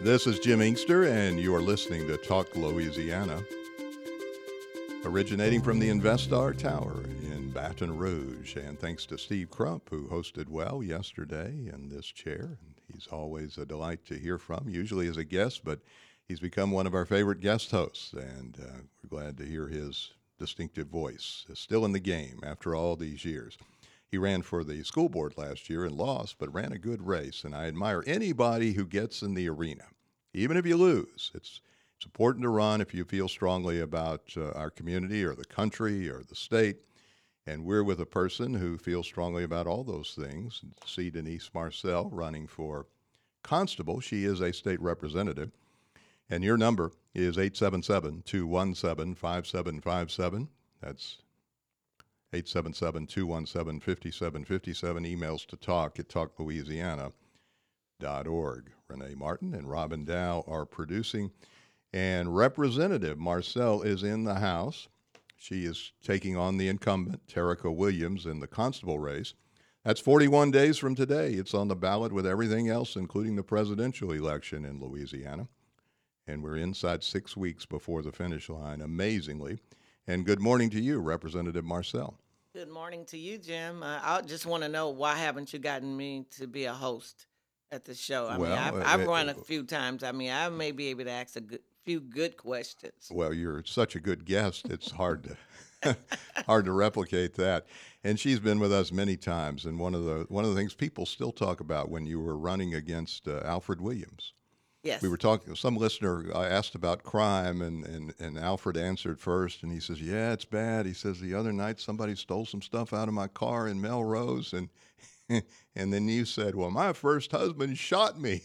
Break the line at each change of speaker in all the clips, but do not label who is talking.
This is Jim Inkster, and you are listening to Talk Louisiana, originating from the Investar Tower in Baton Rouge. And thanks to Steve Crump, who hosted well yesterday in this chair. He's always a delight to hear from, usually as a guest, but he's become one of our favorite guest hosts, and we're glad to hear his distinctive voice. Still in the game after all these years. He ran for the school board last year and lost, but ran a good race, and I admire anybody who gets in the arena. Even if you lose, it's important to run if you feel strongly about our community or the country or the state. And we're with a person who feels strongly about all those things. See Denise Marcel running for constable. She is a state representative. And your number is 877-217-5757. That's 877-217-5757. Emails to talk@talklouisiana.org. Renee Martin and Robin Dow are producing. And Representative Marcel is in the House. She is taking on the incumbent, Terica Williams, in the constable race. That's 41 days from today. It's on the ballot with everything else, including the presidential election in Louisiana. And we're inside 6 weeks before the finish line, amazingly. And good morning to you, Representative Marcel.
Good morning to you, Jim. I just want to know, why haven't you gotten me to be a host at the show? I've run a few times. I may be able to ask few good questions.
Well, you're such a good guest. It's hard to hard to replicate that. And she's been with us many times. And one of the things people still talk about when you were running against Alfred Williams.
Yes.
We were talking, some listener asked about crime, and Alfred answered first, and he says, yeah, it's bad. He says, the other night somebody stole some stuff out of my car in Melrose, and then you said, well, my first husband shot me.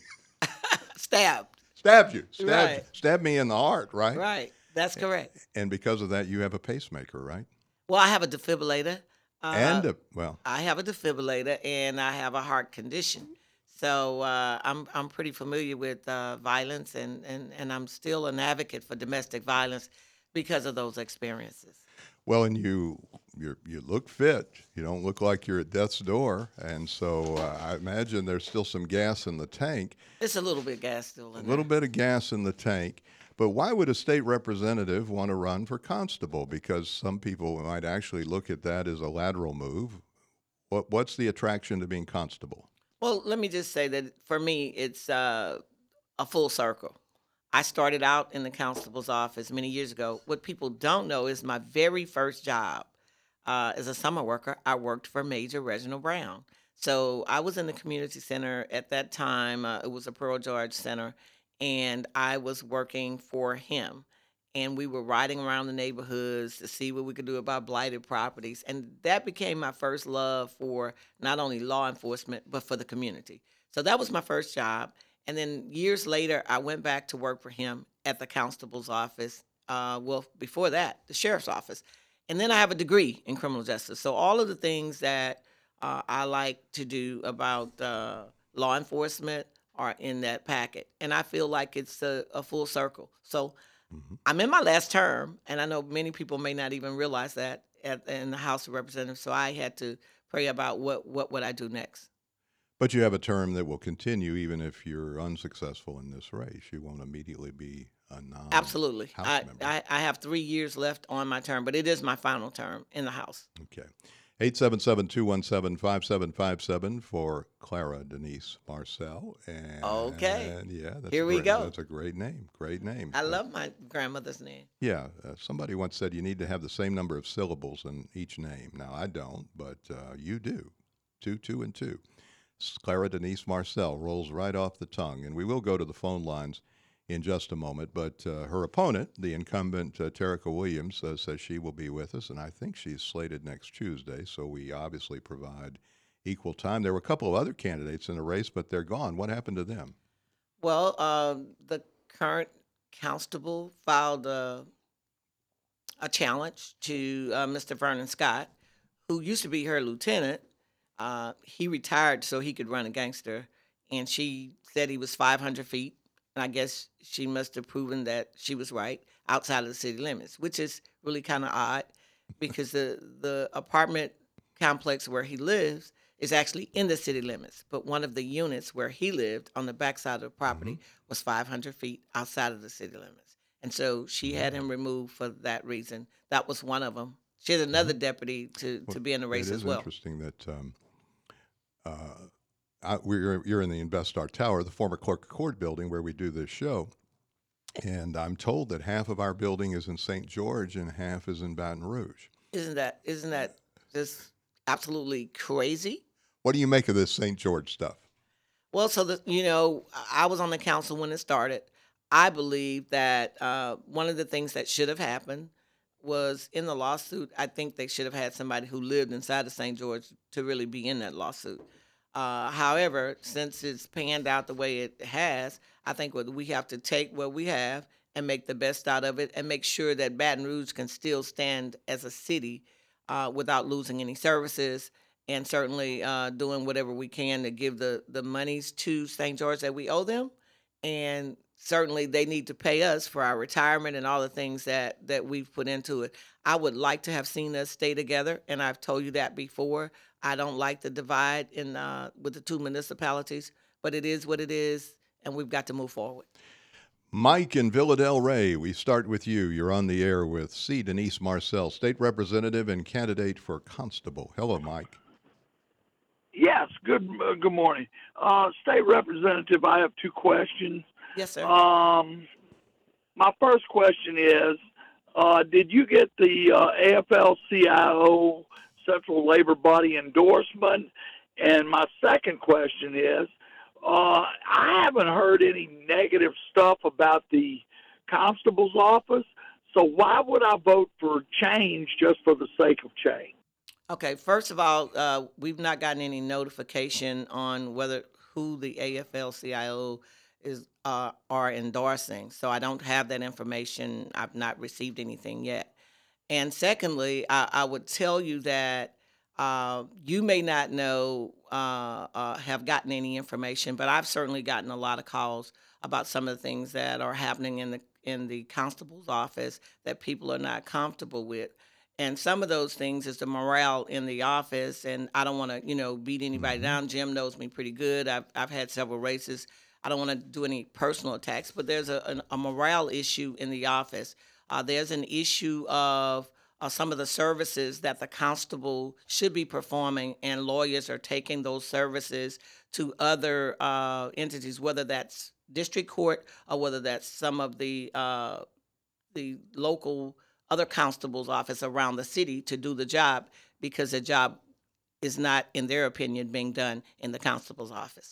Stabbed
you. Stabbed me in the heart, right?
Right. That's correct.
And because of that, you have a pacemaker, right?
Well, I have a defibrillator.
I
have a defibrillator, and I have a heart condition. So I'm pretty familiar with violence, and I'm still an advocate for domestic violence because of those experiences.
Well, and you look fit. You don't look like you're at death's door, and so I imagine there's still some gas in the tank.
It's a little bit gas still in there.
A little bit of gas in the tank. But why would a state representative want to run for constable? Because some people might actually look at that as a lateral move. What's the attraction to being constable?
Well, let me just say that for me, it's a full circle. I started out in the constable's office many years ago. What people don't know is my very first job as a summer worker, I worked for Major Reginald Brown. So I was in the community center at that time. It was a Pearl George Center, and I was working for him. And we were riding around the neighborhoods to see what we could do about blighted properties. And that became my first love for not only law enforcement, but for the community. So that was my first job. And then years later, I went back to work for him at the constable's office. Before that, the sheriff's office. And then I have a degree in criminal justice. So all of the things that I like to do about law enforcement are in that packet. And I feel like it's a full circle. So I'm in my last term, and I know many people may not even realize that in the House of Representatives. So I had to pray about what would I do next.
But you have a term that will continue even if you're unsuccessful in this race. You won't immediately be a non-House
Absolutely.
member.
I have 3 years left on my term, but it is my final term in the House.
Okay. 877-217-5757 for Clara Denise Marcel. And
Okay.
yeah,
Here we go.
That's a great name. Great name.
I love my grandmother's name.
Yeah. Somebody once said you need to have the same number of syllables in each name. Now, I don't, but you do. Two, and two. Clara Denise Marcel rolls right off the tongue. And we will go to the phone lines in just a moment. But her opponent, the incumbent Terica Williams, says she will be with us. And I think she's slated next Tuesday. So we obviously provide equal time. There were a couple of other candidates in the race, but they're gone. What happened to them?
Well, the current constable filed a challenge to Mr. Vernon Scott, who used to be her lieutenant. He retired so he could run a gangster, and she said he was 500 feet. And I guess she must have proven that she was right outside of the city limits, which is really kind of odd because the apartment complex where he lives is actually in the city limits, but one of the units where he lived on the backside of the
Mm-hmm.
property was 500 feet outside of the city limits. And so she had him removed for that reason. That was one of them. She has
Mm-hmm.
another deputy
Well,
to be in the
it
race as
is
well.
interesting that you're in the InvestStar Tower, the former Clerk of Court building where we do this show. And I'm told that half of our building is in St. George and half is in Baton Rouge.
Isn't that just absolutely crazy?
What do you make of this St. George stuff?
Well, so I was on the council when it started. I believe that one of the things that should have happened was in the lawsuit. I think they should have had somebody who lived inside of St. George to really be in that lawsuit. However, since it's panned out the way it has, I think what we have to take what we have and make the best out of it, and make sure that Baton Rouge can still stand as a city without losing any services, and certainly doing whatever we can to give the monies to St. George that we owe them, and certainly they need to pay us for our retirement and all the things that we've put into it. I would like to have seen us stay together, and I've told you that before. I don't like the divide in with the two municipalities, but it is what it is, and we've got to move forward.
Mike in Villa Del Rey, we start with you. You're on the air with C. Denise Marcel, state representative and candidate for constable. Hello, Mike.
Yes, good morning. State Representative, I have two questions.
Yes, sir.
My first question is, did you get the AFL-CIO Central Labor Body endorsement? And my second question is, I haven't heard any negative stuff about the constable's office, so why would I vote for change just for the sake of change?
Okay, first of all, we've not gotten any notification on whether who the AFL-CIO is are endorsing. So I don't have that information. I've not received anything yet. And secondly, I would tell you that you may not know, have gotten any information, but I've certainly gotten a lot of calls about some of the things that are happening in the constable's office that people are not comfortable with. And some of those things is the morale in the office, and I don't want to, beat anybody
Mm-hmm.
down. Jim knows me pretty good. I've had several races. I don't want to do any personal attacks, but there's a morale issue in the office. There's an issue of some of the services that the constable should be performing, and lawyers are taking those services to other entities, whether that's district court or whether that's some of the local other constable's office around the city to do the job, because the job is not, in their opinion, being done in the constable's office.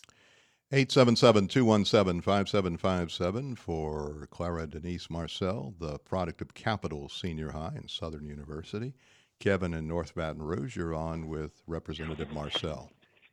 877-217-5757 for Clara Denise Marcel, the product of Capital Senior High and Southern University. Kevin in North Baton Rouge, you're on with Representative Marcel.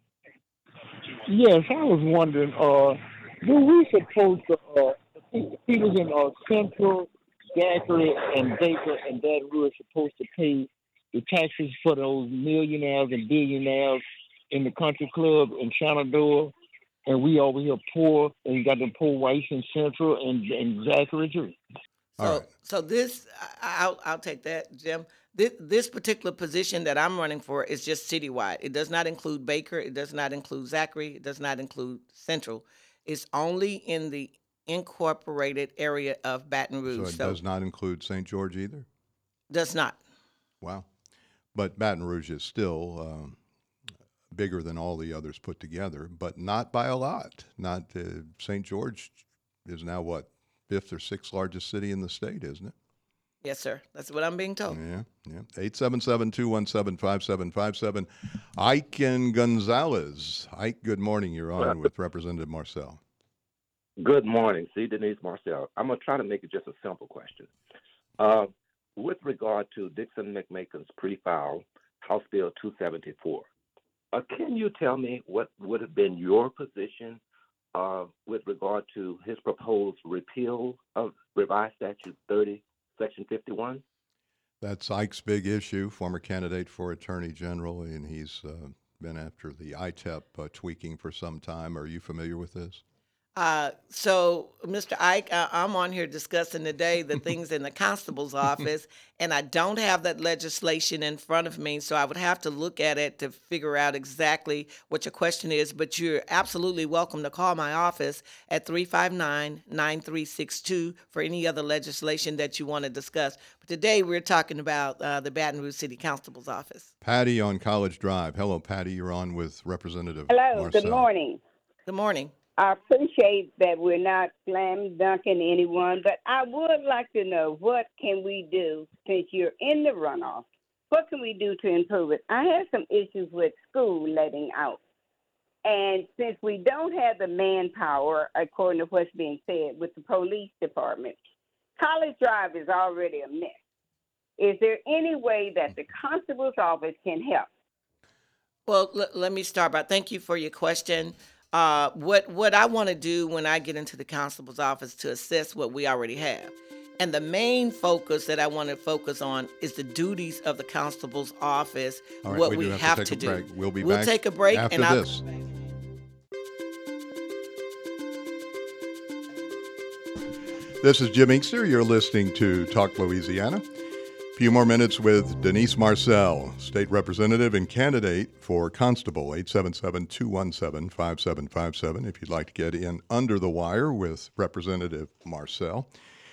Yes, I was wondering, do we supposed to, people in Central, Zachary, and Baker and Baton Rouge supposed to pay the taxes for those millionaires and billionaires in the country club in Shenandoah? And we over here poor, and you got the poor whites in Central and Zachary too.
All
So,
right.
so this, I'll take that, Jim. This particular position that I'm running for is just citywide. It does not include Baker. It does not include Zachary. It does not include Central. It's only in the incorporated area of Baton
So
Rouge.
it
So
does not include St. George either?
does not.
Wow. But Baton Rouge is still bigger than all the others put together, but not by a lot. Not St. George is now what, fifth or sixth largest city in the state, isn't it?
Yes, sir. That's what I'm being told.
Yeah, yeah. 877-217-5757. Ike and Gonzalez. Ike, good morning. You're on with Representative Marcel.
Good morning, C. Denise Marcel. I'm going to try to make it just a simple question. With regard to Dixon McMakin's pre-file House Bill 274, can you tell me what would have been your position with regard to his proposed repeal of Revised Statute 30, Section 51?
That's Ike's big issue, former candidate for Attorney General, and he's been after the ITEP tweaking for some time. Are you familiar with this?
So, Mr. Ike, I'm on here discussing today the things in the constable's office, and I don't have that legislation in front of me, so I would have to look at it to figure out exactly what your question is. But you're absolutely welcome to call my office at 359-9362 for any other legislation that you want to discuss. But today we're talking about the Baton Rouge City Constable's office.
Patty on College Drive. Hello, Patty. You're on with Representative
Hello,
Marcel.
good morning.
Good morning.
I appreciate that we're not slam dunking anyone, but I would like to know what can we do since you're in the runoff? What can we do to improve it? I have some issues with school letting out. And since we don't have the manpower, according to what's being said, with the police department, College Drive is already a mess. Is there any way that the constable's office can help?
Well, let me start by thank you for your question. What I want to do when I get into the constable's office to assess what we already have. And the main focus that I want to focus on is the duties of the constable's office,
All right,
what
we do
we
have to
have
take
to
a
do.
break. We'll be
We'll
back
take a break
after
and
this. This is Jim Inkster. You're listening to Talk Louisiana. A few more minutes with Denise Marcel, state representative and candidate for Constable, 877-217-5757 if you'd like to get in under the wire with Representative Marcel.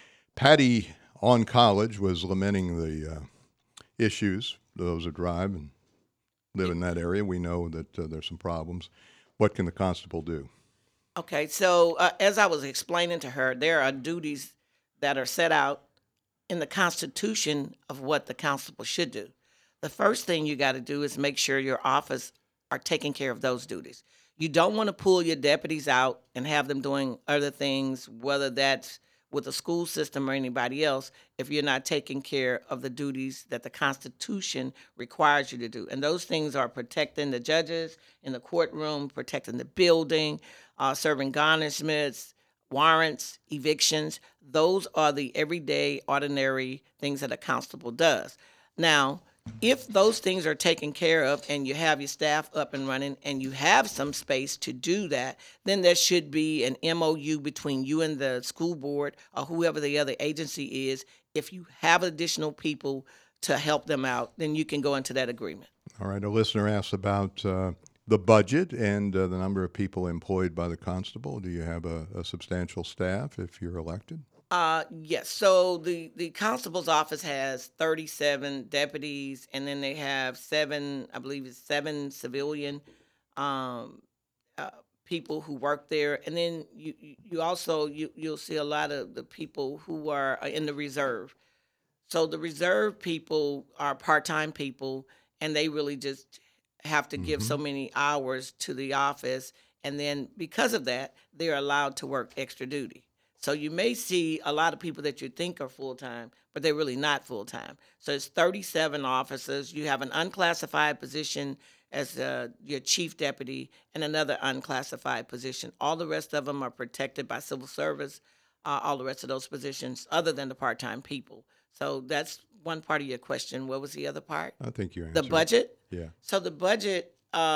Patty on College was lamenting the issues, those who drive and live in that area. We know that there's some problems. What can the constable do?
Okay, so as I was explaining to her, there are duties that are set out in the Constitution of what the constable should do. The first thing you got to do is make sure your office are taking care of those duties. You don't want to pull your deputies out and have them doing other things, whether that's with the school system or anybody else, if you're not taking care of the duties that the Constitution requires you to do. And those things are protecting the judges in the courtroom, protecting the building, serving garnishments, warrants, evictions. Those are the everyday, ordinary things that a constable does. Now, if those things are taken care of and you have your staff up and running and you have some space to do that, then there should be an MOU between you and the school board or whoever the other agency is. If you have additional people to help them out, then you can go into that agreement.
All right, a listener asks about the budget and the number of people employed by the constable. Do you have a substantial staff if you're elected?
Yes. So the constable's office has 37 deputies, and then they have seven, I believe it's seven civilian um, people who work there, and then you also you'll see a lot of the people who are in the reserve. So the reserve people are part-time people, and they really just have to give so many hours to the office, and then because of that, they're allowed to work extra duty. So you may see a lot of people that you think are full-time, but they're really not full-time. So it's 37 officers. You have an unclassified position as your chief deputy and another unclassified position. All the rest of them are protected by civil service, all the rest of those positions, other than the part-time people. So that's one part of your question. What was the other part?
I think you answered
The budget?
Yeah.
So the budget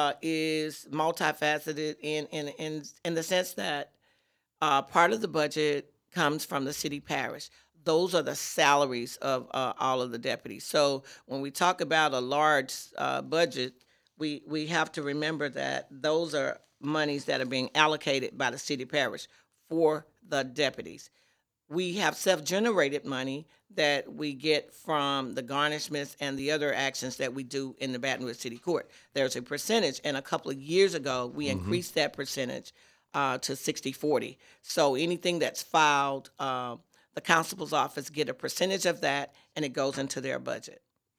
is multifaceted in the sense that part of the budget comes from the city parish. Those are the salaries of all of the deputies. So when we talk about a large budget, we have to remember that those are monies that are being allocated by the city parish for the deputies. We have self-generated money that we get from the garnishments and the other actions that we do in the Baton Rouge City Court. There's a percentage, and a couple of years ago, we increased that percentage to 60-40. So anything that's filed, the constable's office get a percentage of that, and it goes into their budget.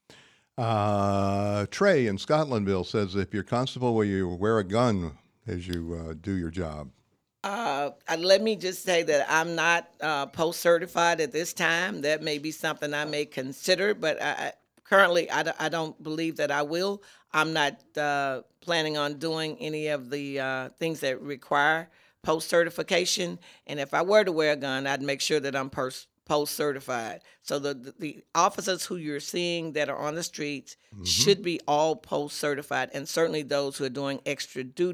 Trey in Scotlandville says, if you're constable, will you wear a gun as you do your job?
Let me just say that I'm not post-certified at this time. That may be something I may consider, but currently I don't believe that I will. I'm not planning on doing any of the things that require post-certification. And if I were to wear a gun, I'd make sure that I'm post-certified. So the officers who you're seeing that are on the streets should be all post-certified, and certainly those who are doing extra duty.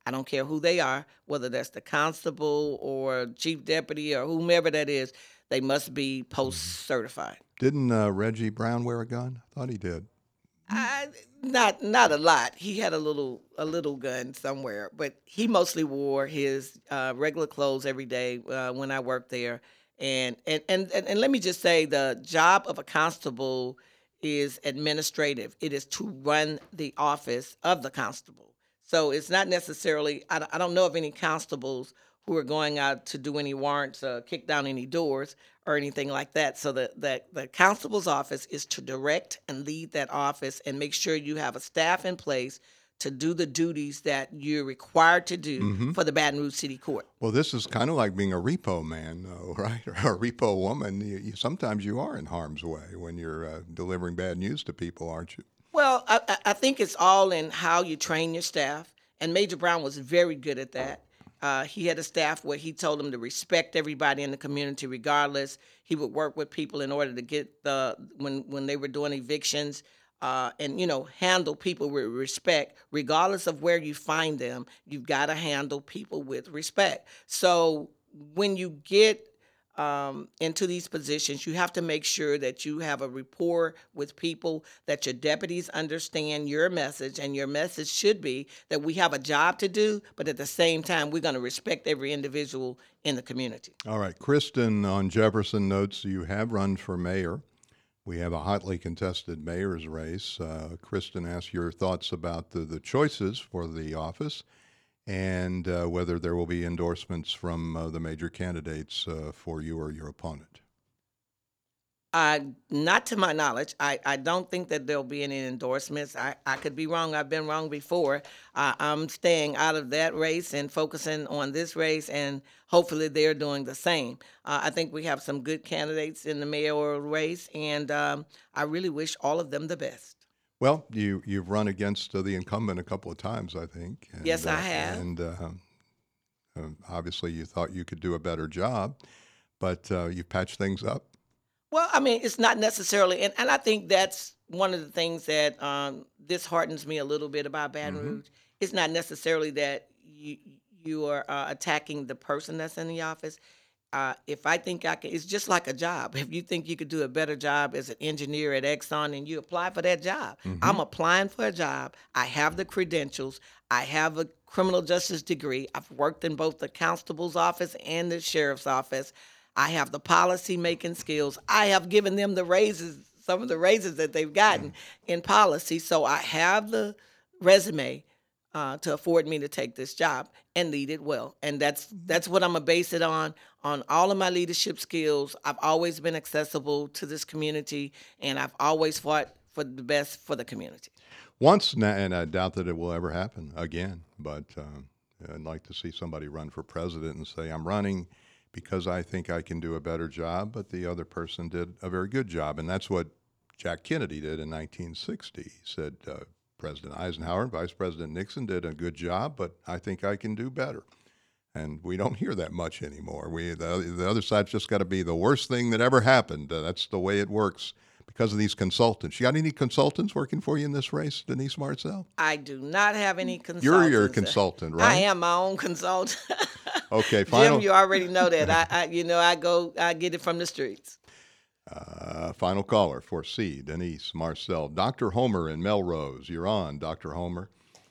I don't care who they are, whether that's the constable or chief deputy or whomever that is, they must be post certified.
Didn't Reggie Brown wear a gun? I thought he did.
I, not a lot. He had a little gun somewhere, but he mostly wore his regular clothes every day when I worked there. And let me just say, the job of a constable is administrative. It is to run the office of the constable. So it's not necessarily. I don't know of any constables who are going out to do any warrants, kick down any doors, or anything like that. So the constable's office is to direct and lead that office and make sure you have a staff in place to do the duties that you're required to do for the Baton Rouge City Court.
Well, this is kind of like being a repo man, though, right? Or a repo woman. Sometimes you are in harm's way when you're delivering bad news to people, aren't you?
Well, I think it's all in how you train your staff, and Major Brown was very good at that. He had a staff where he told them to respect everybody in the community regardless. He would work with people in order to get when they were doing evictions, and handle people with respect regardless of where you find them. You've got to handle people with respect. So when you get into these positions, you have to make sure that you have a rapport with people, that your deputies understand your message, and your message should be that we have a job to do, but at the same time, we're going to respect every individual in the community.
All right. Kristen on Jefferson notes you have run for mayor. We have a hotly contested mayor's race. Kristen asks your thoughts about the choices for the office and whether there will be endorsements from the major candidates for you or your opponent.
Not to my knowledge. I don't think that there'll be any endorsements. I could be wrong. I've been wrong before. I'm staying out of that race and focusing on this race, and hopefully they're doing the same. I think we have some good candidates in the mayoral race, and I really wish all of them the best.
Well, you've run against the incumbent a couple of times, I think. And,
Yes, I have.
And obviously you thought you could do a better job, but you've patched things up.
Well, I mean, it's not necessarily, and I think that's one of the things that disheartens me a little bit about Baton Rouge. It's not necessarily that you are attacking the person that's in the office. If I think I can, it's just like a job. If you think you could do a better job as an engineer at Exxon, and you apply for that job, I'm applying for a job. I have the credentials. I have a criminal justice degree. I've worked in both the constable's office and the sheriff's office. I have the policy making skills. I have given them the raises, some of the raises that they've gotten in policy. So I have the resume to afford me to take this job and lead it well. And that's what I'm gonna base it on all of my leadership skills. I've always been accessible to this community, and I've always fought for the best for the community.
Once, and I doubt that it will ever happen again, but I'd like to see somebody run for president and say, I'm running because I think I can do a better job, but the other person did a very good job. And that's what Jack Kennedy did in 1960. He said, President Eisenhower and Vice President Nixon did a good job, but I think I can do better. And we don't hear that much anymore. The other side's just got to be the worst thing that ever happened. That's the way it works because of these consultants. You got any consultants working for you in this race, Denise Marcel?
I do not have any consultants.
You're your consultant, right?
I am my own consultant.
Okay, final.
Jim, you already know that. I get it from the streets.
Final caller for C, Denise Marcel. Dr. Homer in Melrose. You're on, Dr. Homer.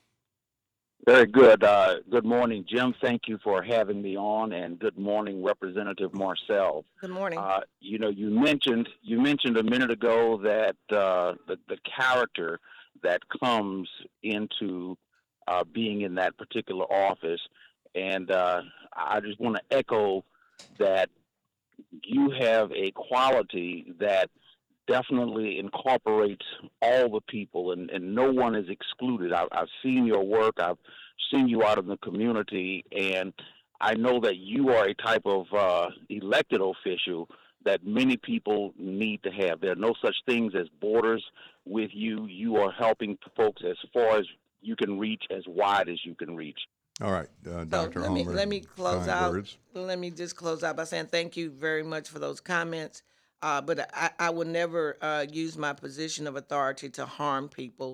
Very good. Good morning, Jim. Thank you for having me on, and good morning, Representative Marcel.
Good morning.
You mentioned a minute ago that the character that comes into being in that particular office, and I just want to echo that you have a quality that definitely incorporates all the people, and no one is excluded. I've seen your work. I've seen you out in the community, and I know that you are a type of elected official that many people need to have. There are no such things as borders with you. You are helping folks as far as you can reach, as wide as you can reach.
All right, Dr. Homer.
Let me close out.
Words.
Let me just close out by saying thank you very much for those comments. But I will never use my position of authority to harm people.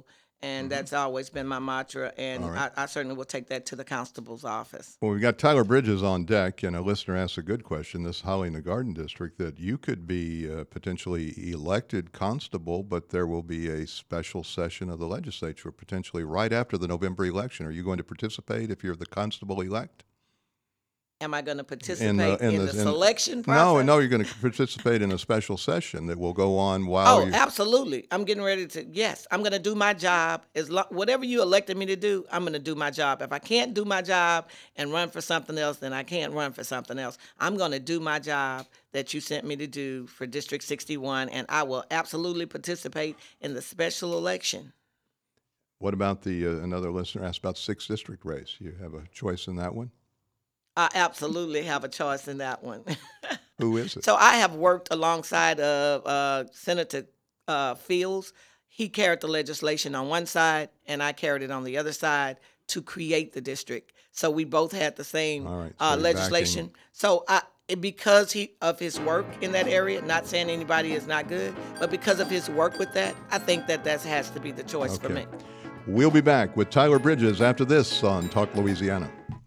And that's always been my mantra, and
All right.
I certainly will take that to the constable's office.
Well, we've got Tyler Bridges on deck, and a listener asked a good question. This Holly in the Garden District, that you could be potentially elected constable, but there will be a special session of the legislature potentially right after the November election. Are you going to participate if you're the constable elect?
Am I going to participate in the selection
No,
process?
no, you're going to participate in a special session that will go on while
Oh,
you.
absolutely. I'm getting ready to, yes, I'm going to do my job. Whatever you elected me to do, I'm going to do my job. If I can't do my job and run for something else, then I can't run for something else. I'm going to do my job that you sent me to do for District 61, and I will absolutely participate in the special election.
What about the another listener asked about 6th district race? You have a choice in that one?
I absolutely have a choice in that one.
Who is it?
So I have worked alongside of Senator Fields. He carried the legislation on one side, and I carried it on the other side to create the district. So we both had the same
All right, so you're
legislation. So because of his work in that area, not saying anybody is not good, but because of his work with that, I think that has to be the choice for me.
We'll be back with Tyler Bridges after this on Talk Louisiana.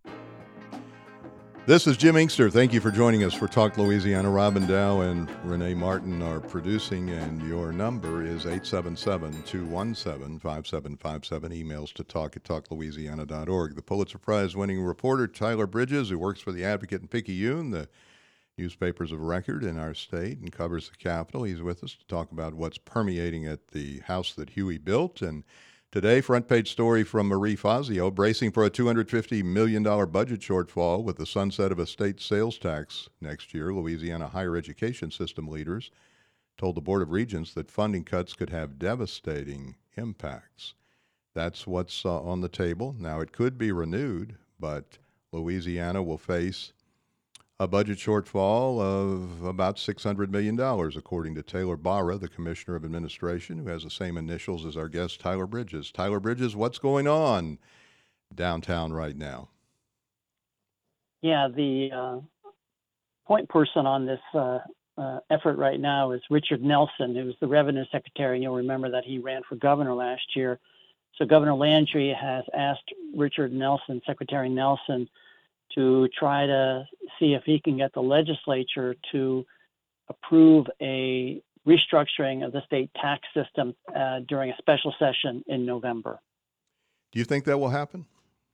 This is Jim Inkster. Thank you for joining us for Talk Louisiana. Robin Dow and Renee Martin are producing, and your number is 877-217-5757. Emails to talk@talklouisiana.org. The Pulitzer Prize-winning reporter Tyler Bridges, who works for The Advocate and Picayune, the newspapers of record in our state, and covers the Capitol. He's with us to talk about what's permeating at the house that Huey built. And today, front page story from Marie Fazio, bracing for a $250 million budget shortfall with the sunset of a state sales tax next year. Louisiana higher education system leaders told the Board of Regents that funding cuts could have devastating impacts. That's what's on the table. Now, it could be renewed, but Louisiana will face a budget shortfall of about $600 million, according to Taylor Barra, the Commissioner of Administration, who has the same initials as our guest, Tyler Bridges. Tyler Bridges, what's going on downtown right now?
Yeah, the point person on this effort right now is Richard Nelson, who's the Revenue Secretary. You'll remember that he ran for governor last year. So Governor Landry has asked Richard Nelson, Secretary Nelson, to try to see if he can get the legislature to approve a restructuring of the state tax system during a special session in November.
Do you think that will happen?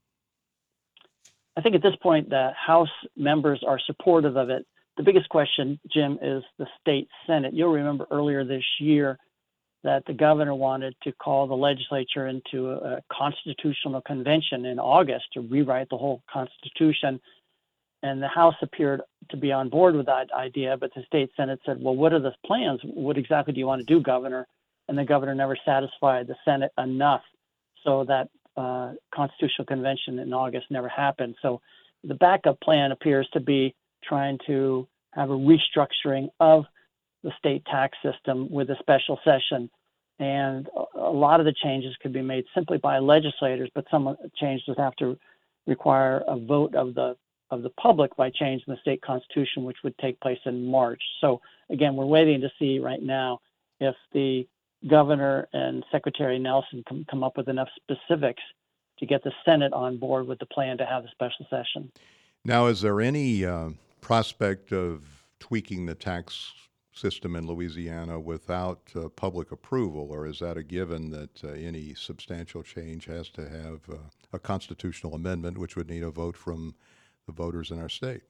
I think at this point, the House members are supportive of it. The biggest question, Jim, is the state Senate. You'll remember earlier this year that the governor wanted to call the legislature into a constitutional convention in August to rewrite the whole Constitution. And the House appeared to be on board with that idea, but the state Senate said, well, what are the plans? What exactly do you want to do, Governor? And the governor never satisfied the Senate enough, so that constitutional convention in August never happened. So the backup plan appears to be trying to have a restructuring of the state tax system with a special session. And a lot of the changes could be made simply by legislators, but some changes have to require a vote of the public by changing the state constitution, which would take place in March. So again, we're waiting to see right now if the governor and Secretary Nelson can come up with enough specifics to get the Senate on board with the plan to have the special session.
Now, is there any prospect of tweaking the tax system in Louisiana without public approval, or is that a given that any substantial change has to have a constitutional amendment, which would need a vote from the voters in our state?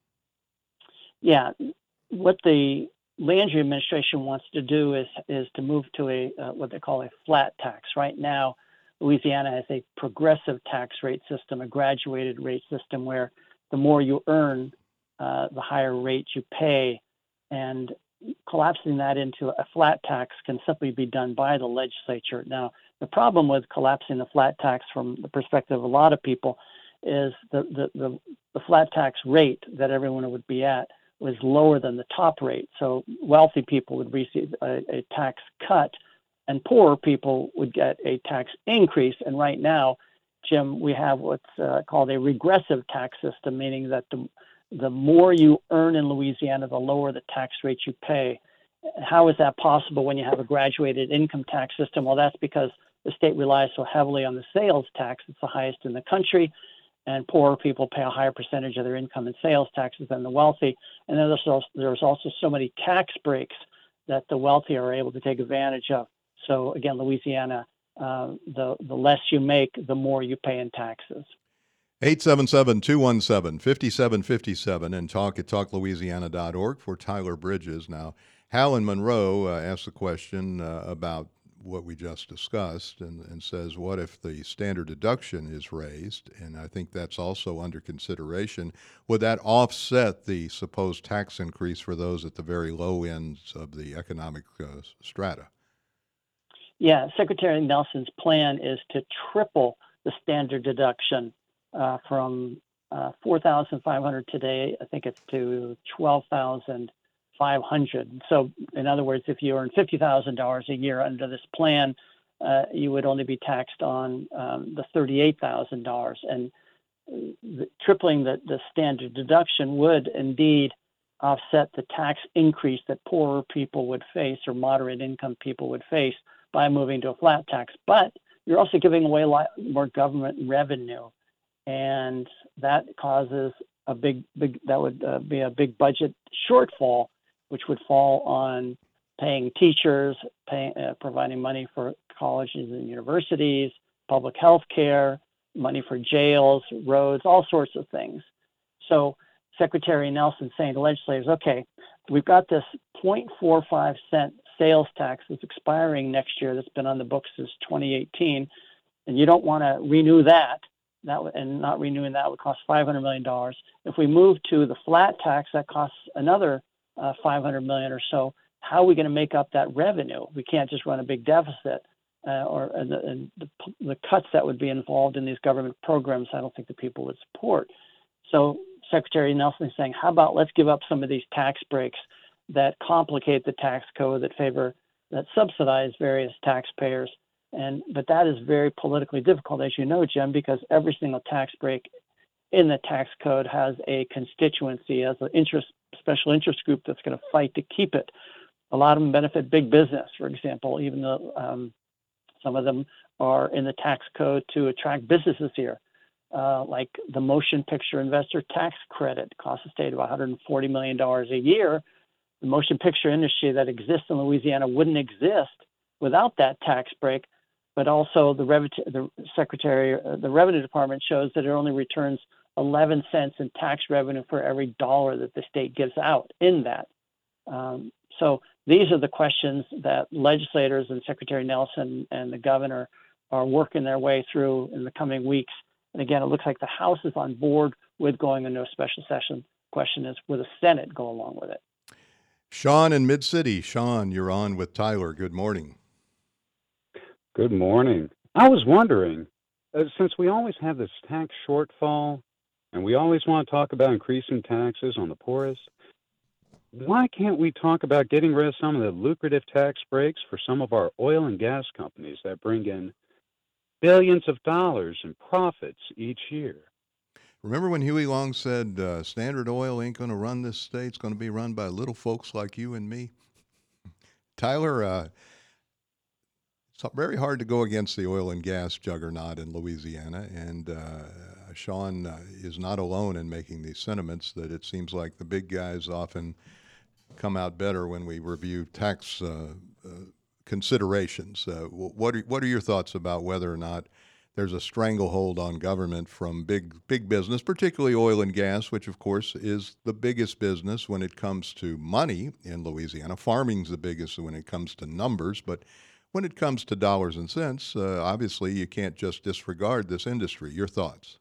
Yeah, what the Landry administration wants to do is to move to a what they call a flat tax. Right now, Louisiana has a progressive tax rate system, a graduated rate system, where the more you earn, the higher rate you pay, and collapsing that into a flat tax can simply be done by the legislature. Now, the problem with collapsing the flat tax from the perspective of a lot of people is the flat tax rate that everyone would be at was lower than the top rate. So wealthy people would receive a tax cut, and poorer people would get a tax increase. And right now, Jim, we have what's called a regressive tax system, meaning that the more you earn in Louisiana, the lower the tax rate you pay. How is that possible when you have a graduated income tax system? Well, that's because the state relies so heavily on the sales tax. It's the highest in the country, and poorer people pay a higher percentage of their income in sales taxes than the wealthy. And then there's also so many tax breaks that the wealthy are able to take advantage of. So again, Louisiana, the less you make, the more you pay in taxes.
877-217-5757 and talk at talklouisiana.org for Tyler Bridges. Now, Hal in Monroe asked the question about what we just discussed and says, what if the standard deduction is raised? And I think that's also under consideration. Would that offset the supposed tax increase for those at the very low ends of the economic strata?
Yeah, Secretary Nelson's plan is to triple the standard deduction from $4,500 today. I think it's to $12,500. So, in other words, if you earn $50,000 a year under this plan, you would only be taxed on the $38,000. And tripling the standard deduction would indeed offset the tax increase that poorer people would face or moderate income people would face by moving to a flat tax. But you're also giving away a lot more government revenue, and that causes that would be a big budget shortfall, which would fall on paying teachers, providing money for colleges and universities, public health care, money for jails, roads, all sorts of things. So Secretary Nelson saying to legislators, okay, we've got this 0.45 cent sales tax that's expiring next year that's been on the books since 2018, and you don't want to renew that, and not renewing that would cost $500 million. If we move to the flat tax, that costs another $500 million or so. How are we going to make up that revenue? We can't just run a big deficit, and the cuts that would be involved in these government programs, I don't think the people would support. So Secretary Nelson is saying, how about let's give up some of these tax breaks that complicate the tax code, that subsidize various taxpayers. But that is very politically difficult, as you know, Jim, because every single tax break in the tax code has a constituency, as an special interest group that's going to fight to keep it. A lot of them benefit big business, for example, even though some of them are in the tax code to attract businesses here, like the motion picture investor tax credit costs the state about $140 million a year. The motion picture industry that exists in Louisiana wouldn't exist without that tax break. But also the Revenue Department shows that it only returns 11 cents in tax revenue for every dollar that the state gives out in that. So these are the questions that legislators and Secretary Nelson and the governor are working their way through in the coming weeks. And again, it looks like the House is on board with going into a special session. Question is, will the Senate go along with it?
Sean in Mid-City. Sean, you're on with Tyler. Good morning.
Good morning. I was wondering, since we always have this tax shortfall and we always want to talk about increasing taxes on the poorest, why can't we talk about getting rid of some of the lucrative tax breaks for some of our oil and gas companies that bring in billions of dollars in profits each year?
Remember when Huey Long said Standard Oil ain't going to run this state, it's going to be run by little folks like you and me? Tyler, it's very hard to go against the oil and gas juggernaut in Louisiana, and Sean is not alone in making these sentiments that it seems like the big guys often come out better when we review tax considerations. What are your thoughts about whether or not there's a stranglehold on government from big business, particularly oil and gas, which of course is the biggest business when it comes to money in Louisiana? Farming's the biggest when it comes to numbers, but when it comes to dollars and cents, obviously you can't just disregard this industry. Your thoughts?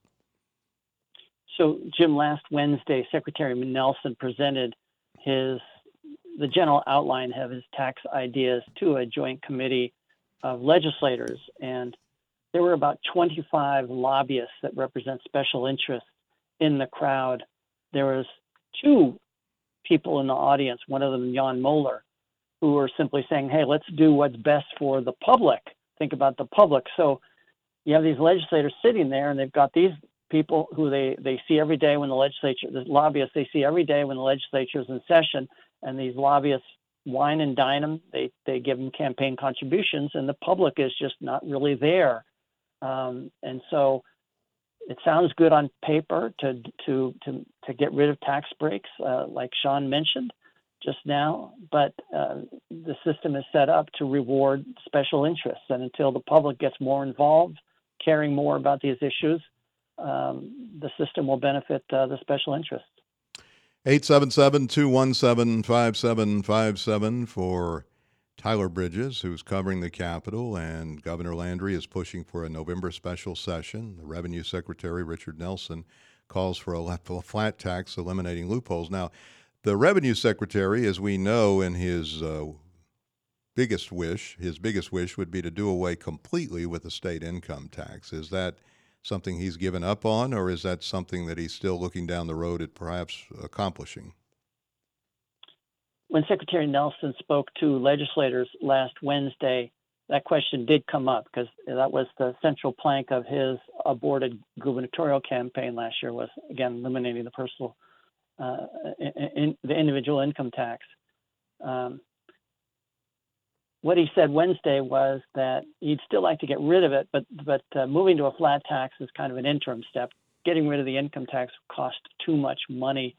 So, Jim, last Wednesday, Secretary Nelson presented the general outline of his tax ideas to a joint committee of legislators, and there were about 25 lobbyists that represent special interests in the crowd. There was two people in the audience, one of them, Jan Moeller, who were simply saying, hey, let's do what's best for the public. Think about the public. So you have these legislators sitting there, and they've got these people who they see every day when the lobbyists they see every day when the legislature is in session, and these lobbyists wine and dine them. They give them campaign contributions, and the public is just not really there. And so it sounds good on paper to get rid of tax breaks, like Sean mentioned just now, but the system is set up to reward special interests. And until the public gets more involved, caring more about these issues, the system will benefit the special interests.
877-217-5757 for Tyler Bridges, who's covering the Capitol, and Governor Landry is pushing for a November special session. The Revenue Secretary, Richard Nelson, calls for a flat tax, eliminating loopholes. Now, the Revenue Secretary, as we know, in his biggest wish would be to do away completely with the state income tax. Is that something he's given up on, or is that something that he's still looking down the road at perhaps accomplishing?
When Secretary Nelson spoke to legislators last Wednesday, that question did come up because that was the central plank of his aborted gubernatorial campaign last year, was, again, eliminating the personal the individual income tax. What he said Wednesday was that he'd still like to get rid of it, but moving to a flat tax is kind of an interim step. Getting rid of the income tax cost too much money.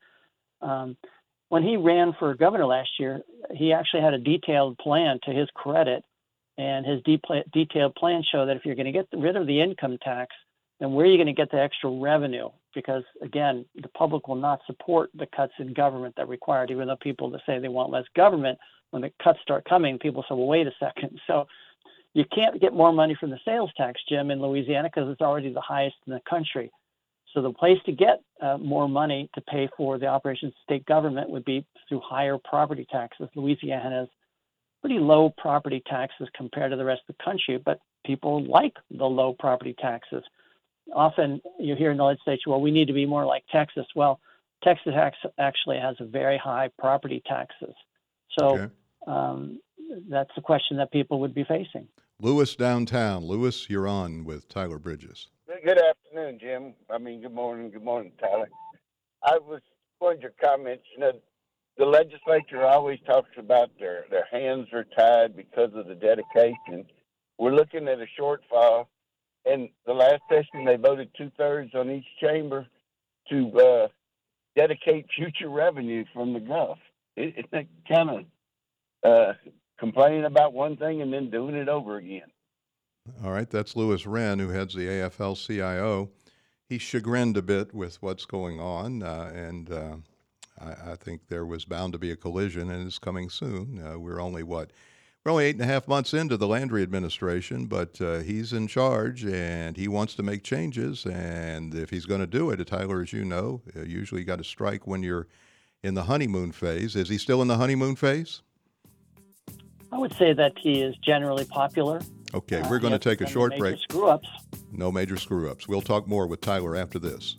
When he ran for governor last year, he actually had a detailed plan, to his credit, and his detailed plan showed that if you're going to get rid of the income tax, then where are you going to get the extra revenue? Because, again, the public will not support the cuts in government that are required, even though people that say they want less government, when the cuts start coming, people say, well, wait a second. So you can't get more money from the sales tax, Jim, in Louisiana because it's already the highest in the country. So the place to get more money to pay for the operations of state government would be through higher property taxes. Louisiana has pretty low property taxes compared to the rest of the country, but people like the low property taxes. Often you hear in the legislature, well, we need to be more like Texas. Well, Texas actually has very high property taxes. So that's the question that people would be facing.
Lewis downtown. Lewis, you're on with Tyler Bridges.
Good afternoon, Jim. Good morning. Good morning, Tyler. I was going to your comments. The legislature always talks about their hands are tied because of the dedication. We're looking at a shortfall. In the last session, they voted 2/3 on each chamber to dedicate future revenue from the Gulf. It's kind of complaining about one thing and then doing it over again.
All right, that's Louis Wren, who heads the AFL-CIO. He's chagrined a bit with what's going on, and I think there was bound to be a collision, and it's coming soon. We're only 8.5 months into the Landry administration, but he's in charge, and he wants to make changes, and if he's going to do it, Tyler, as you know, usually you got to strike when you're in the honeymoon phase. Is he still in the honeymoon phase?
I would say that he is generally popular.
Okay, we're going to take a short break.
Screw-ups.
No major screw-ups. We'll talk more with Tyler after this.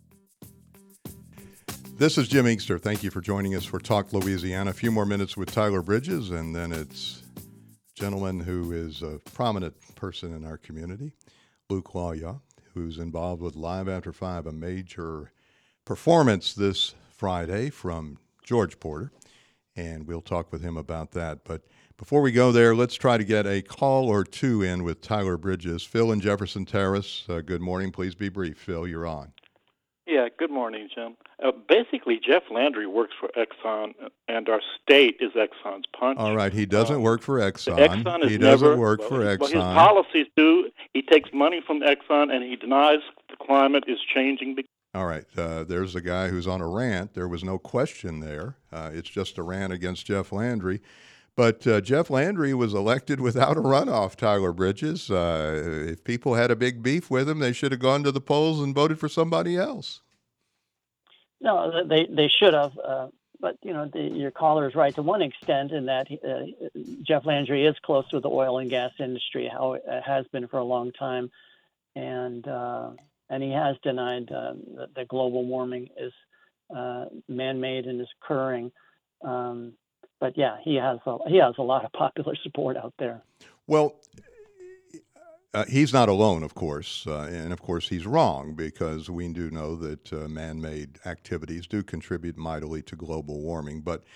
This is Jim Inkster. Thank you for joining us for Talk Louisiana. A few more minutes with Tyler Bridges, and then it's a gentleman who is a prominent person in our community, Luke Lawya, who's involved with Live After 5, a major performance this Friday from George Porter, and we'll talk with him about that. But before we go there, let's try to get a call or two in with Tyler Bridges. Phil in Jefferson Terrace, good morning. Please be brief. Phil, you're on.
Yeah, good morning, Jim. Basically, Jeff Landry works for Exxon, and our state is Exxon's punch.
All right, he doesn't work for Exxon.
Exxon
he doesn't work for Exxon.
Well, his policies do. He takes money from Exxon, and he denies the climate is changing.
All right, there's a guy who's on a rant. There was no question there. It's just a rant against Jeff Landry. But Jeff Landry was elected without a runoff, Tyler Bridges. If people had a big beef with him, they should have gone to the polls and voted for somebody else.
No, they should have. But, your caller is right to one extent in that Jeff Landry is close to the oil and gas industry, how it has been for a long time. And he has denied that global warming is man-made and is occurring. But yeah, he has a lot of popular support out there.
Well, he's not alone, of course, and of course he's wrong because we do know that man-made activities do contribute mightily to global warming. But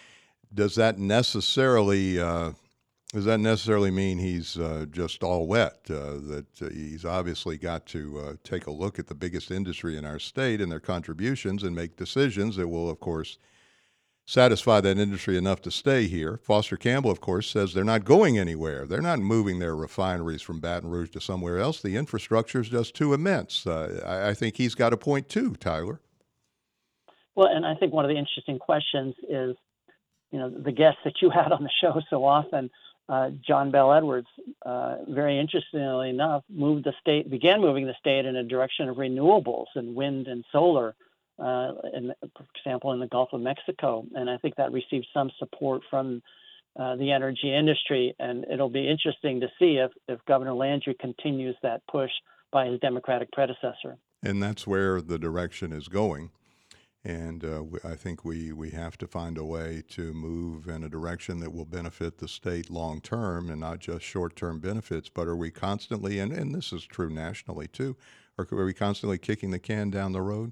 does that necessarily mean he's just all wet? That he's obviously got to take a look at the biggest industry in our state and their contributions and make decisions that will, of course, satisfy that industry enough to stay here. Foster Campbell, of course, says they're not going anywhere. They're not moving their refineries from Baton Rouge to somewhere else. The infrastructure is just too immense. I think he's got a point too, Tyler.
Well, and I think one of the interesting questions is, the guests that you had on the show so often, John Bell Edwards, very interestingly enough, began moving the state in a direction of renewables and wind and solar, for example, in the Gulf of Mexico. And I think that received some support from the energy industry. And it'll be interesting to see if Governor Landry continues that push by his Democratic predecessor.
And that's where the direction is going. And I think we have to find a way to move in a direction that will benefit the state long term and not just short term benefits. But are we constantly, and this is true nationally too, are we constantly kicking the can down the road?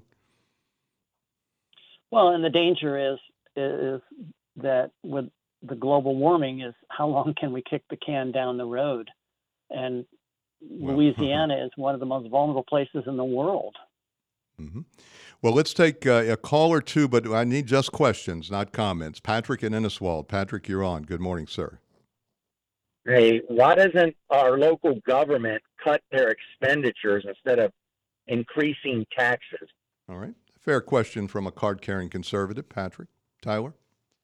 Well, and the danger is that with the global warming is how long can we kick the can down the road? And Louisiana is one of the most vulnerable places in the world.
Mm-hmm. Well, let's take a call or two, but I need just questions, not comments. Patrick in Inniswald. Patrick, you're on. Good morning, sir.
Hey, why doesn't our local government cut their expenditures instead of increasing taxes?
All right. Fair question from a card-carrying conservative. Patrick. Tyler?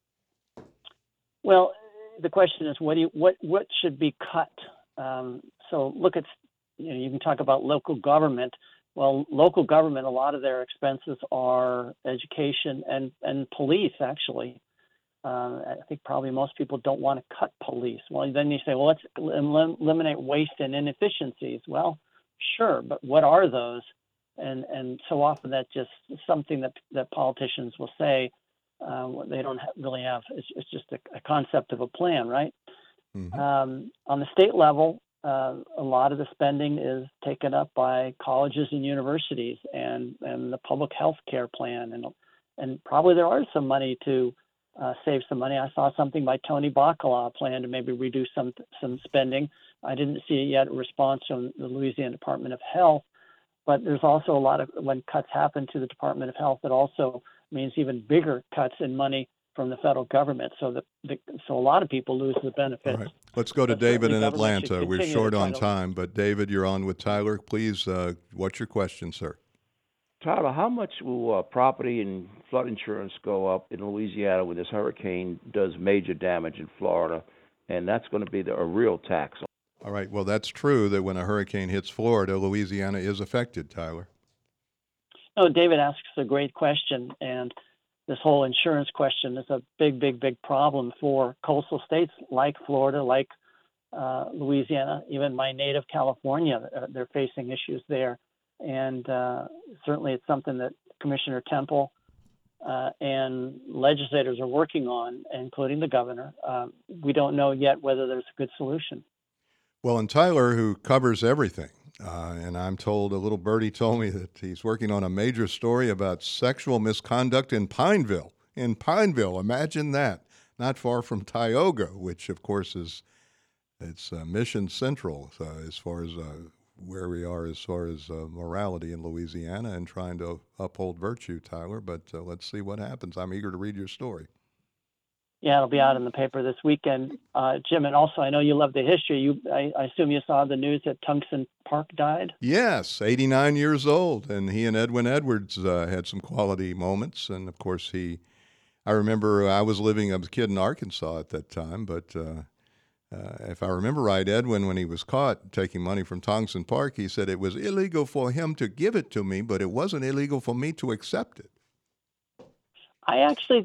Well, the question is, what should be cut? So look at, you can talk about local government. Well, local government, a lot of their expenses are education and police, actually. I think probably most people don't want to cut police. Well, then you say, well, let's eliminate waste and inefficiencies. Well, sure, but what are those? And so often that's just something that politicians will say. They don't really have. It's just a concept of a plan, right? Mm-hmm. On the state level, a lot of the spending is taken up by colleges and universities and the public health care plan. And probably there are some money to save some money. I saw something by Tony Bacala, a plan to maybe reduce some spending. I didn't see yet a response from the Louisiana Department of Health, but there's also a lot of, when cuts happen to the Department of Health, it also means even bigger cuts in money from the federal government. So so a lot of people lose the benefits.
All right. Let's go to David in Atlanta. We're short on time, but David, you're on with Tyler. Please, what's your question, sir?
Tyler, how much will property and flood insurance go up in Louisiana when this hurricane does major damage in Florida? And that's going to be a real tax.
All right. Well, that's true that when a hurricane hits Florida, Louisiana is affected, Tyler.
No, David asks a great question. And this whole insurance question is a big, big, big problem for coastal states like Florida, like Louisiana, even my native California. They're facing issues there. And certainly it's something that Commissioner Temple and legislators are working on, including the governor. We don't know yet whether there's a good solution.
Well, and Tyler, who covers everything, and I'm told, a little birdie told me that he's working on a major story about sexual misconduct in Pineville. In Pineville, imagine that. Not far from Tioga, which, of course, it's Mission Central as far as where we are as far as morality in Louisiana and trying to uphold virtue, Tyler. But let's see what happens. I'm eager to read your story.
Yeah, it'll be out in the paper this weekend, Jim. And also, I know you love the history. I assume you saw the news that Tungsten Park died?
Yes, 89 years old. And he and Edwin Edwards had some quality moments. And, of course, I remember I was a kid in Arkansas at that time. But if I remember right, Edwin, when he was caught taking money from Tungsten Park, he said it was illegal for him to give it to me, but it wasn't illegal for me to accept it.
I actually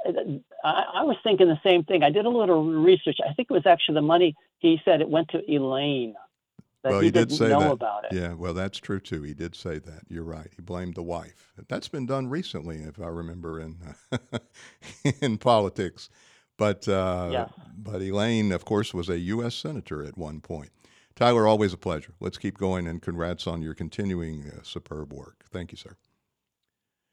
I was thinking the same thing. I did a little research. I think it was actually the money, he said it went to Elaine.
Well, he did say that.
About it.
Yeah, well, that's true, too. He did say that. You're right. He blamed the wife. That's been done recently, if I remember, in politics. But but Elaine, of course, was a U.S. Senator at one point. Tyler, always a pleasure. Let's keep going, and congrats on your continuing superb work. Thank you, sir.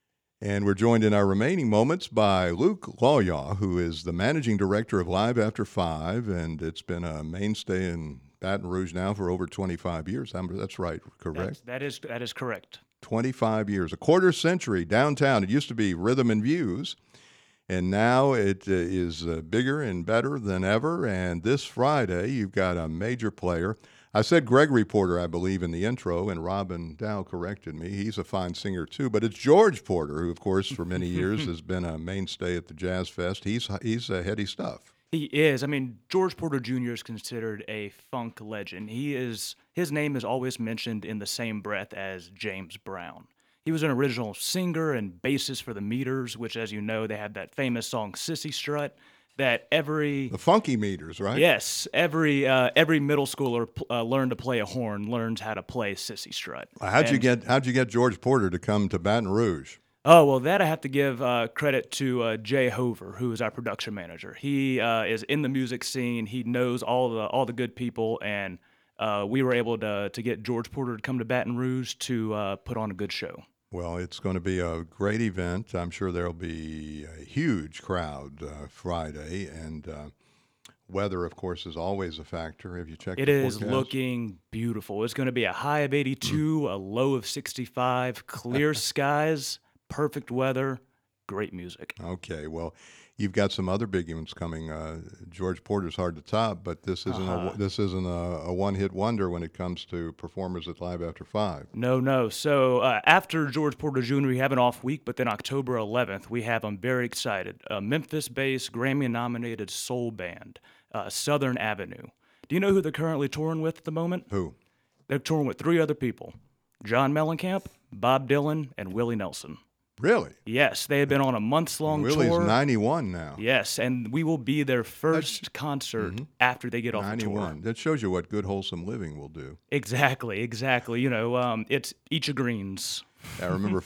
And we're joined in our remaining moments by Luke Lawyaw, who is the managing director of Live After 5, and it's been a mainstay in Baton Rouge now for over 25 years. That's right, correct?
That is correct.
25 years, a quarter century downtown. It used to be Rhythm and Views, and now it is bigger and better than ever. And this Friday, you've got a major player. I said Gregory Porter, I believe, in the intro, and Robin Dow corrected me. He's a fine singer, too. But it's George Porter, who, of course, for many years has been a mainstay at the Jazz Fest. He's heady stuff.
He is. I mean, George Porter Jr. is considered a funk legend. His name is always mentioned in the same breath as James Brown. He was an original singer and bassist for the Meters, which, as you know, they had that famous song "Sissy Strut." That the
Funky Meters, right?
Yes, every middle schooler learned to play a horn, learns how to play Sissy Strut.
How'd you get George Porter to come to Baton Rouge?
Oh, well, that I have to give credit to Jay Hover, who is our production manager. He is in the music scene. He knows all the good people, and we were able to get George Porter to come to Baton Rouge to put on a good show.
Well, it's going to be a great event. I'm sure there'll be a huge crowd Friday, and weather, of course, is always a factor. Have you checked the forecast?
It is looking beautiful. It's going to be a high of 82, a low of 65, clear skies, perfect weather, great music.
Okay, well, you've got some other big ones coming. George Porter's hard to top, but this isn't a one-hit wonder when it comes to performers at Live After 5.
No. So after George Porter Jr., we have an off week, but then October 11th, we have, I'm very excited, a Memphis-based Grammy-nominated soul band, Southern Avenue. Do you know who they're currently touring with at the moment?
Who?
They're touring with 3 other people, John Mellencamp, Bob Dylan, and Willie Nelson.
Really?
Yes, they have been on a months-long tour.
Willie's 91 now.
Yes, and we will be their first concert after they get off the tour.
91. That shows you what good, wholesome living will do.
Exactly. You know, it's each of greens.
I remember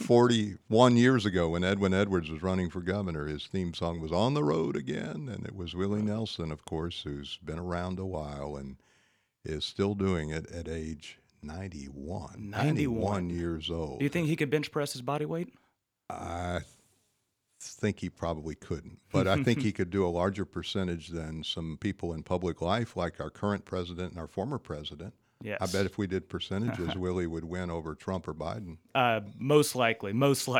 41 years ago when Edwin Edwards was running for governor, his theme song was On the Road Again, and it was Willie Nelson, of course, who's been around a while and is still doing it at age 91. 91 years old.
Do you think he could bench press his body weight?
I think he probably couldn't, but I think he could do a larger percentage than some people in public life, like our current president and our former president.
Yes.
I bet if we did percentages, Willie would win over Trump or Biden.
Most likely.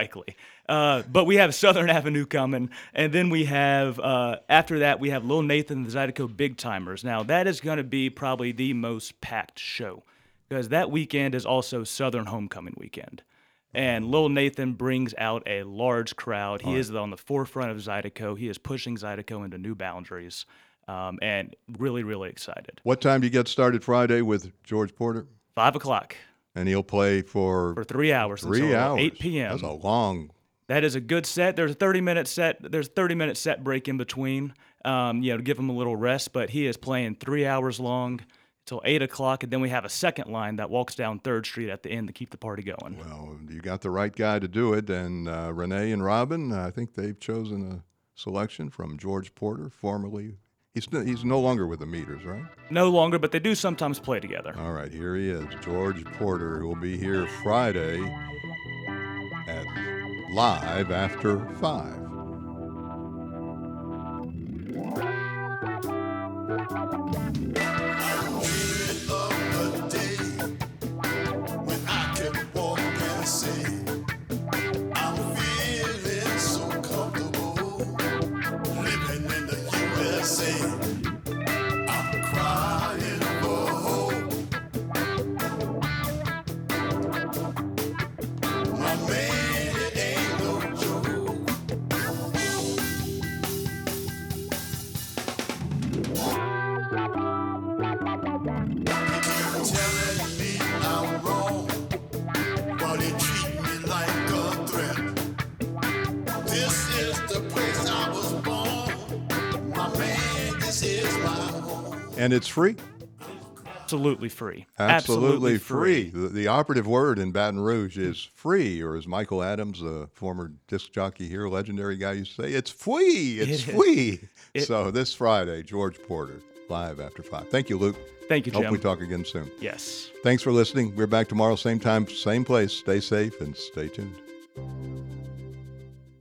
But we have Southern Avenue coming, and then we have, after that, we have Lil Nathan and the Zydeco Big Timers. Now, that is going to be probably the most packed show, because that weekend is also Southern Homecoming weekend. And Lil Nathan brings out a large crowd. He is on the forefront of Zydeco. He is pushing Zydeco into new boundaries, and really, really excited.
What time do you get started Friday with George Porter?
5 o'clock.
And he'll play for
3 hours.
3 hours.
8 p.m.
That's a long.
That is a good set. There's a 30-minute set. There's a 30-minute set break in between, to give him a little rest. But he is playing 3 hours long till 8 o'clock, and then we have a second line that walks down 3rd Street at the end to keep the party going.
Well, you got the right guy to do it, and Renee and Robin, I think they've chosen a selection from George Porter, formerly. He's no longer with the Meters, right?
No longer, but they do sometimes play together.
All right, here he is, George Porter, who will be here Friday at Live After 5. And it's free?
Absolutely free.
Absolutely free. The operative word in Baton Rouge is free, or as Michael Adams, a former disc jockey here, legendary guy, used to say, it's free. It's free. So this Friday, George Porter, Live After 5. Thank you, Luke.
Thank you, Jim.
Hope we talk again soon.
Yes.
Thanks for listening. We're back tomorrow, same time, same place. Stay safe and stay tuned.